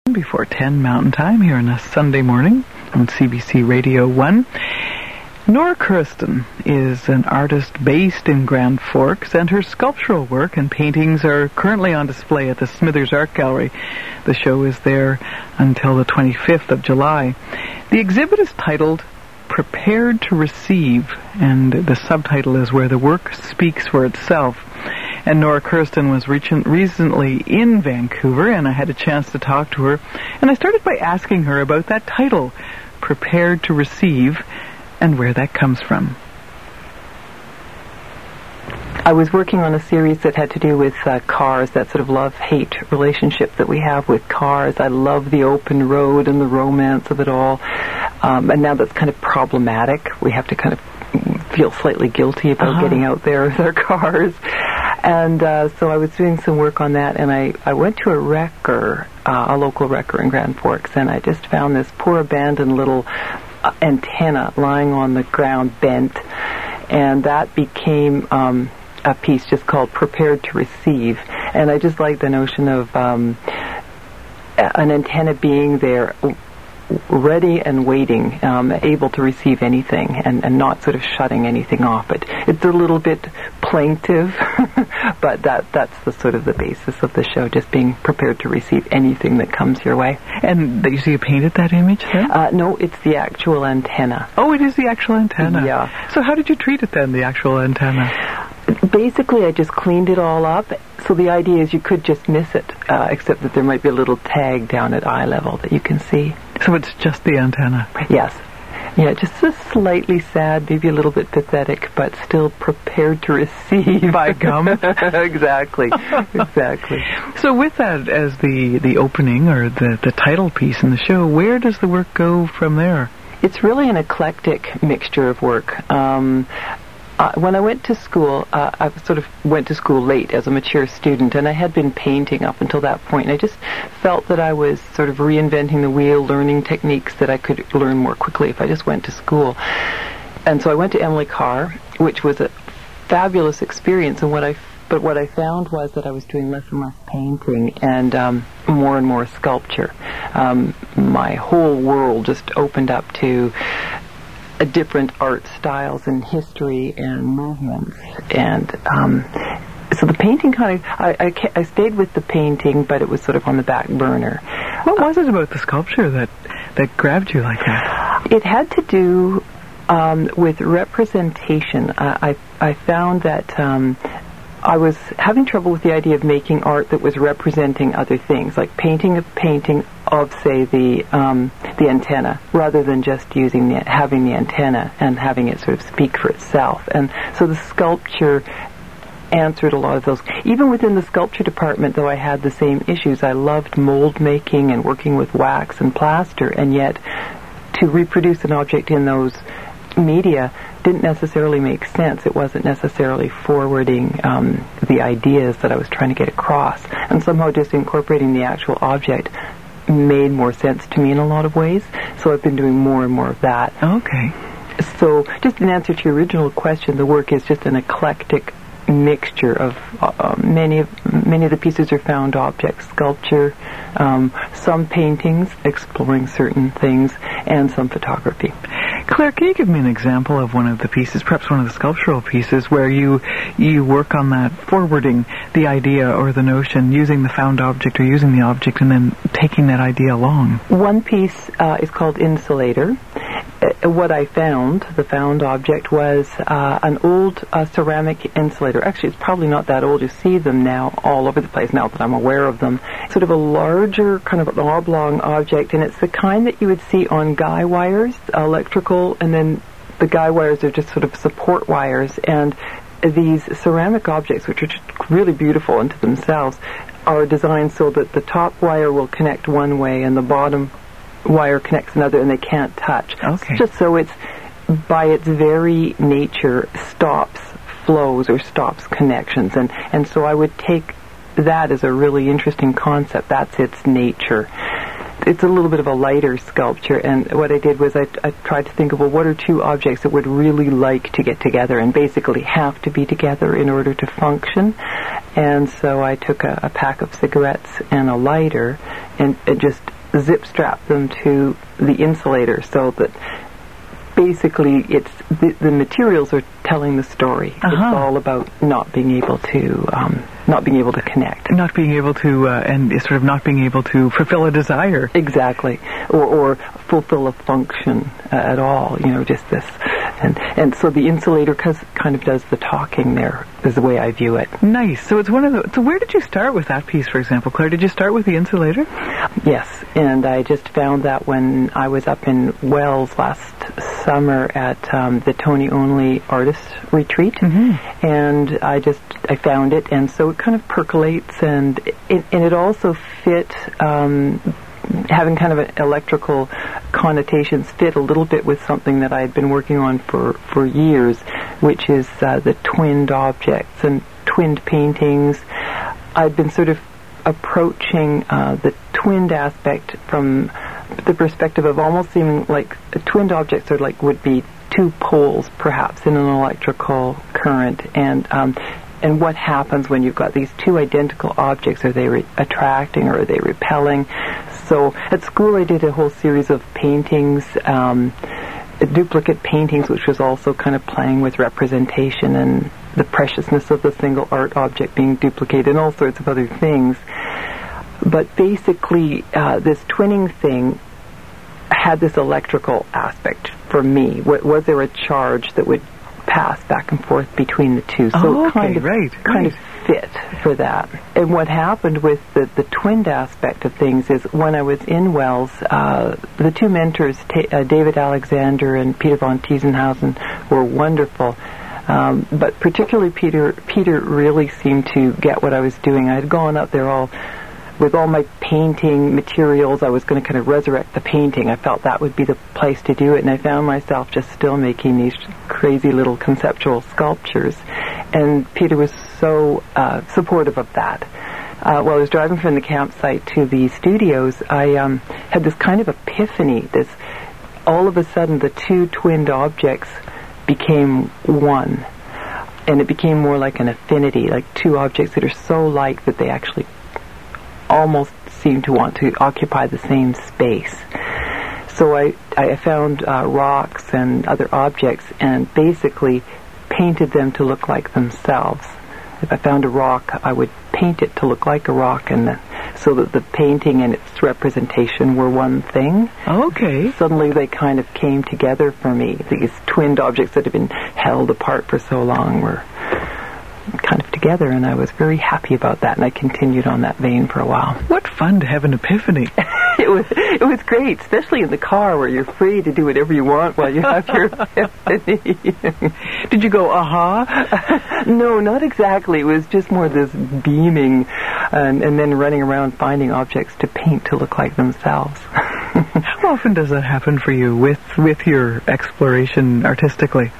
Before 10 Mountain Time here on a Sunday morning on CBC Radio 1. Nora Kirsten is an artist based in Grand Forks, and her sculptural work and paintings are currently on display at the Smithers Art Gallery. The show is there until the 25th of July. The exhibit is titled Prepared to Receive, and the subtitle is Where the Work Speaks for Itself. And Nora Kirsten was recently in Vancouver, and I had a chance to talk to her. And I started by asking her about that title, Prepared to Receive, and where that comes from. I was working on a series that had to do with cars, that sort of love-hate relationship that we have with cars. I love the open road and the romance of it all. And now that's kind of problematic. We have to kind of feel slightly guilty about getting out there with our cars. And so I was doing some work on that, and I went to a wrecker, a local wrecker in Grand Forks, and I just found this poor abandoned little antenna lying on the ground bent, and that became a piece just called Prepared to Receive. And I just like the notion of an antenna being there, ready and waiting, able to receive anything and not sort of shutting anything off. But it's a little bit plaintive, but that's the sort of the basis of the show, just being prepared to receive anything that comes your way. And you painted that image then? No, it's the actual antenna. Oh, it is the actual antenna. Yeah. So how did you treat it then, the actual antenna? Basically, I just cleaned it all up. So the idea is you could just miss it, except that there might be a little tag down at eye level that you can see. So it's just the antenna? Yes. Yeah, just a slightly sad, maybe a little bit pathetic, but still prepared to receive. By gum. Exactly. So with that as the opening or the title piece in the show, where does the work go from there? It's really an eclectic mixture of work. When I went to school, I sort of went to school late as a mature student, and I had been painting up until that point, and I just felt that I was sort of reinventing the wheel, learning techniques that I could learn more quickly if I just went to school. And so I went to Emily Carr, which was a fabulous experience, and what I found was that I was doing less and less painting and more sculpture. My whole world just opened up to different art styles and history and movements, and so the painting kind of I stayed with the painting, but it was sort of on the back burner. What was it about the sculpture that grabbed you like that? It had to do with representation. I found that I was having trouble with the idea of making art that was representing other things, like painting a painting of, say, the antenna, rather than just having the antenna and having it sort of speak for itself. And so the sculpture answered a lot of those. Even within the sculpture department, though, I had the same issues. I loved mold making and working with wax and plaster, and yet to reproduce an object in those media didn't necessarily make sense. It wasn't necessarily forwarding the ideas that I was trying to get across. And somehow just incorporating the actual object made more sense to me in a lot of ways. So I've been doing more and more of that. Okay. So just in answer to your original question, the work is just an eclectic mixture of many of the pieces are found objects, sculpture, some paintings exploring certain things, and some photography. Claire, can you give me an example of one of the pieces, perhaps one of the sculptural pieces, where you work on that, forwarding the idea or the notion, using the found object or using the object, and then taking that idea along? One piece is called Insulator. What I found, the found object, was an old ceramic insulator. Actually, it's probably not that old. You see them now all over the place, now that I'm aware of them. Sort of a larger, kind of an oblong object, and it's the kind that you would see on guy wires, electrical, and then the guy wires are just sort of support wires. And these ceramic objects, which are just really beautiful unto themselves, are designed so that the top wire will connect one way and the bottom wire connects another, and they can't touch. Okay. Just so it's, by its very nature, stops flows or stops connections. And so I would take that as a really interesting concept. That's its nature. It's a little bit of a lighter sculpture, and what I did was I tried to think of, well, what are two objects that would really like to get together and basically have to be together in order to function. And so I took a pack of cigarettes and a lighter and just zip strap them to the insulator so that basically it's the materials are telling the story. It's all about not being able to connect, not being able to and sort of not being able to fulfill a desire, exactly, or fulfill a function at all. Just this, and so the insulator kind of does the talking there, is the way I view it. Nice. So it's one of the. So where did you start with that piece, for example, Claire? Did you start with the insulator? Yes, and I just found that when I was up in Wells last summer at the Tony Only Artist Retreat, and I found it, and so it kind of percolates, and it also fit, having kind of an electrical connotations, fit a little bit with something that I had been working on for years, which is the twinned objects and twinned paintings. I've been sort of approaching the twinned aspect from the perspective of almost seeming like twinned objects would be two poles, perhaps, in an electrical current, and what happens when you've got these two identical objects? Are they attracting or are they repelling? So at school I did a whole series of paintings, duplicate paintings, which was also kind of playing with representation and the preciousness of the single art object being duplicated and all sorts of other things. But basically, this twinning thing had this electrical aspect for me. Was there a charge that would pass back and forth between the two? So it kind of fit for that. And what happened with the twinned aspect of things is when I was in Wells, the two mentors, David Alexander and Peter von Tiesenhausen, were wonderful. But particularly Peter really seemed to get what I was doing. I had gone up there with all my painting materials. I was going to kind of resurrect the painting. I felt that would be the place to do it, and I found myself just still making these crazy little conceptual sculptures. And Peter was so supportive of that. While I was driving from the campsite to the studios, I had this kind of epiphany. All of a sudden, the two twinned objects became one, and it became more like an affinity, like two objects that are so like that they actually almost seem to want to occupy the same space. So I found rocks and other objects and basically painted them to look like themselves. If I found a rock, I would paint it to look like a rock, and so that the painting and its representation were one thing. Okay. Suddenly they kind of came together for me. These twinned objects that had been held apart for so long were kind of together, and I was very happy about that, and I continued on that vein for a while. What fun to have an epiphany. It was great, especially in the car where you're free to do whatever you want while you have your epiphany. Did you go, aha? No, not exactly. It was just more this beaming and then running around finding objects to paint to look like themselves. How often does that happen for you with your exploration artistically?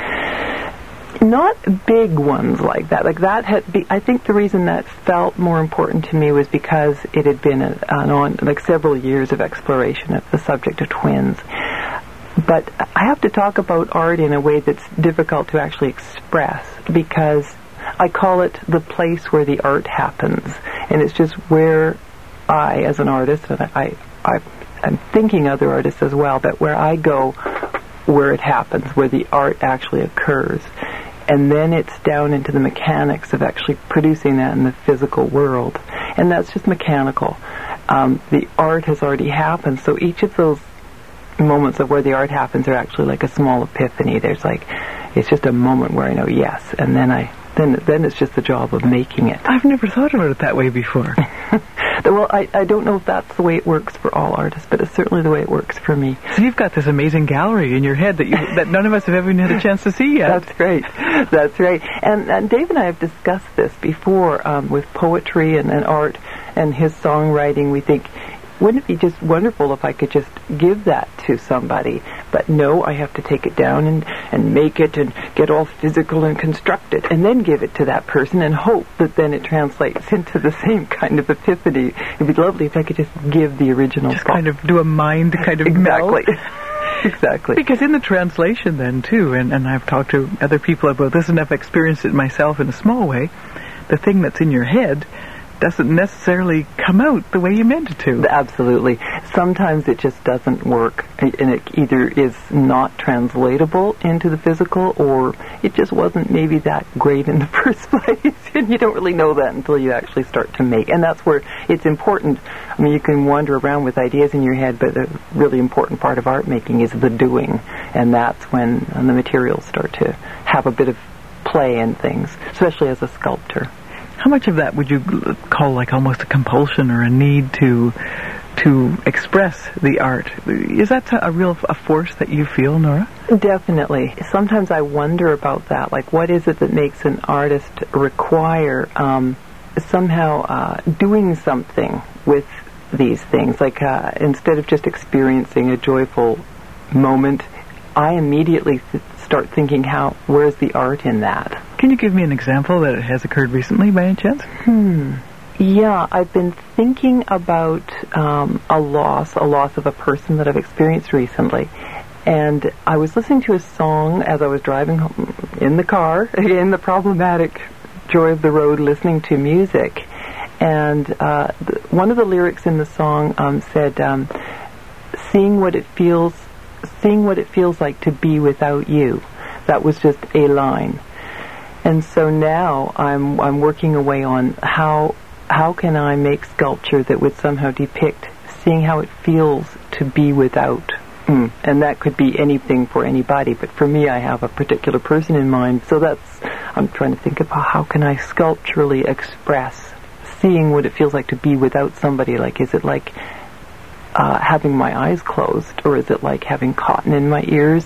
Not big ones like that. Like that I think the reason that felt more important to me was because it had been several years of exploration of the subject of twins. But I have to talk about art in a way that's difficult to actually express, because I call it the place where the art happens, and it's just where I, as an artist, and I'm thinking other artists as well, but where I go, where it happens, where the art actually occurs. And then it's down into the mechanics of actually producing that in the physical world. And that's just mechanical. The art has already happened, so each of those moments of where the art happens are actually like a small epiphany. It's just a moment where I know, yes, and then it's just the job of making it. I've never thought about it that way before. Well, I don't know if that's the way it works for all artists, but it's certainly the way it works for me. So you've got this amazing gallery in your head that none of us have ever even had a chance to see yet. That's right. And Dave and I have discussed this before with poetry and art and his songwriting. We think, wouldn't it be just wonderful if I could just give that to somebody? But no, I have to take it down and make it and get all physical and construct it and then give it to that person and hope that then it translates into the same kind of epiphany. It'd be lovely if I could just give the original. Just kind of do a mind kind of exactly. melt. Exactly. Because in the translation then too, and I've talked to other people about this and I've experienced it myself in a small way, the thing that's in your head doesn't necessarily come out the way you meant it to. Absolutely. Sometimes it just doesn't work, and it either is not translatable into the physical, or it just wasn't maybe that great in the first place, and you don't really know that until you actually start to make. And that's where it's important. I mean, you can wander around with ideas in your head, but the really important part of art making is the doing, and that's when the materials start to have a bit of play in things, especially as a sculptor. How much of that would you call like almost a compulsion or a need to express the art? Is that a force that you feel, Nora? Definitely. Sometimes I wonder about that. Like, what is it that makes an artist require somehow doing something with these things? Like, instead of just experiencing a joyful moment, I immediately start thinking, where's the art in that? Can you give me an example that has occurred recently by any chance? Yeah, I've been thinking about a loss of a person that I've experienced recently. And I was listening to a song as I was driving home in the car, in the problematic joy of the road, listening to music. And one of the lyrics in the song said, seeing what it feels like to be without you. That was just a line. And so now I'm working away on how can I make sculpture that would somehow depict seeing how it feels to be without. And that could be anything for anybody, but for me I have a particular person in mind. So I'm trying to think about how can I sculpturally express seeing what it feels like to be without somebody. Like, is it like having my eyes closed, or is it like having cotton in my ears,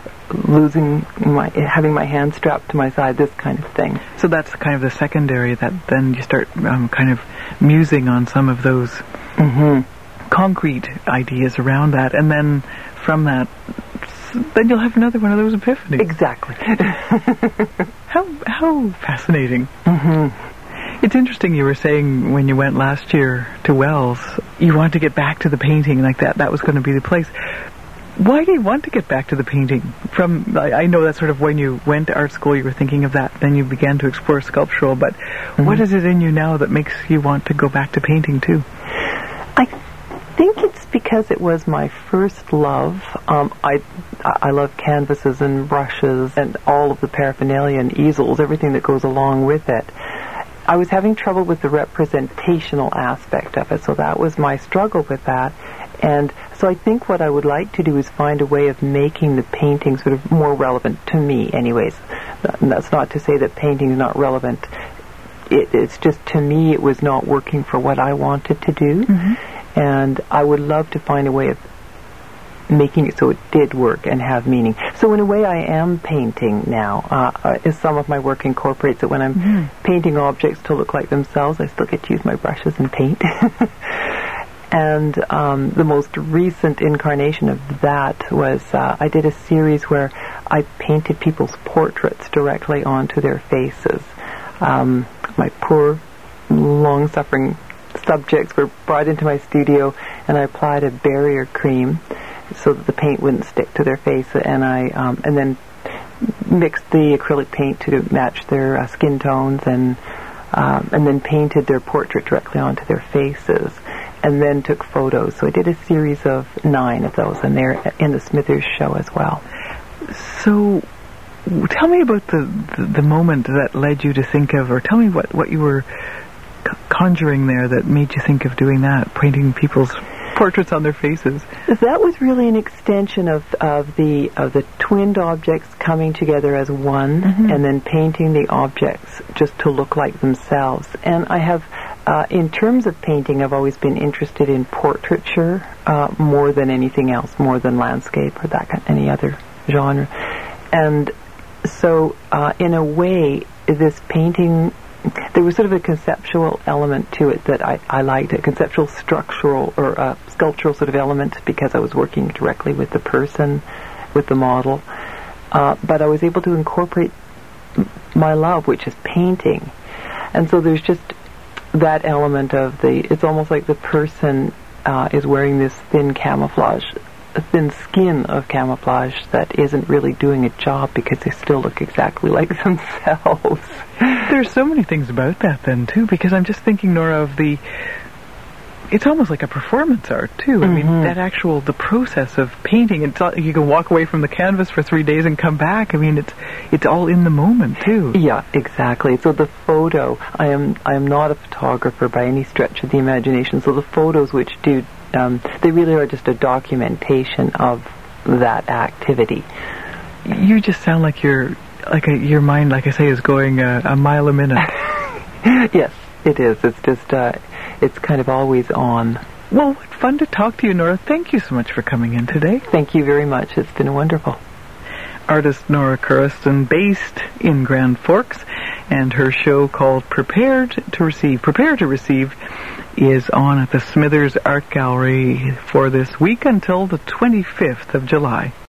having my hand strapped to my side, this kind of thing. So that's kind of the secondary, that then you start kind of musing on some of those concrete ideas around that, and then from that, then you'll have another one of those epiphanies. Exactly. How fascinating. It's interesting, you were saying when you went last year to Wells, you wanted to get back to the painting, like that was going to be the place. Why do you want to get back to the painting? I know that sort of when you went to art school you were thinking of that, then you began to explore sculptural, but what is it in you now that makes you want to go back to painting too? I think it's because it was my first love. I love canvases and brushes and all of the paraphernalia and easels, everything that goes along with it. I was having trouble with the representational aspect of it, so that was my struggle with that. And so I think what I would like to do is find a way of making the painting sort of more relevant to me anyways. That's not to say that painting is not relevant. It's just, to me, it was not working for what I wanted to do. And I would love to find a way of making it so it did work and have meaning. So in a way I am painting now. Some of my work incorporates it. When I'm painting objects to look like themselves, I still get to use my brushes and paint. And the most recent incarnation of that was I did a series where I painted people's portraits directly onto their faces. My poor, long-suffering subjects were brought into my studio, and I applied a barrier cream so that the paint wouldn't stick to their face, and I and then mixed the acrylic paint to match their skin tones, and then painted their portrait directly onto their faces, and then took photos. So I did a series of 9 of those, and they're in the Smithers show as well. So tell me about the moment that led you to think of, or tell me what you were conjuring there that made you think of doing that, painting people's portraits on their faces. That was really an extension of the twinned objects coming together as one, and then painting the objects just to look like themselves. And I have, in terms of painting, I've always been interested in portraiture more than anything else, more than landscape or any other genre. And so, in a way, this painting, there was sort of a conceptual element to it that I liked, a conceptual, structural, or sculptural sort of element, because I was working directly with the person, with the model. But I was able to incorporate my love, which is painting. And so there's just that element of it's almost like the person is wearing this thin camouflage a thin skin of camouflage that isn't really doing a job because they still look exactly like themselves. There's so many things about that then, too, because I'm just thinking, Nora, of it's almost like a performance art, too. I mean, the process of painting, you can walk away from the canvas for 3 days and come back. I mean, it's all in the moment, too. Yeah, exactly. So the photo, I am not a photographer by any stretch of the imagination, so the photos which do, they really are just a documentation of that activity. You just sound like your mind, like I say, is going a mile a minute. Yes, it is. It's just, it's kind of always on. Well, what fun to talk to you, Nora. Thank you so much for coming in today. Thank you very much. It's been wonderful. Artist Nora Curriston, based in Grand Forks, and her show called Prepare to Receive is on at the Smithers Art Gallery for this week until the 25th of July.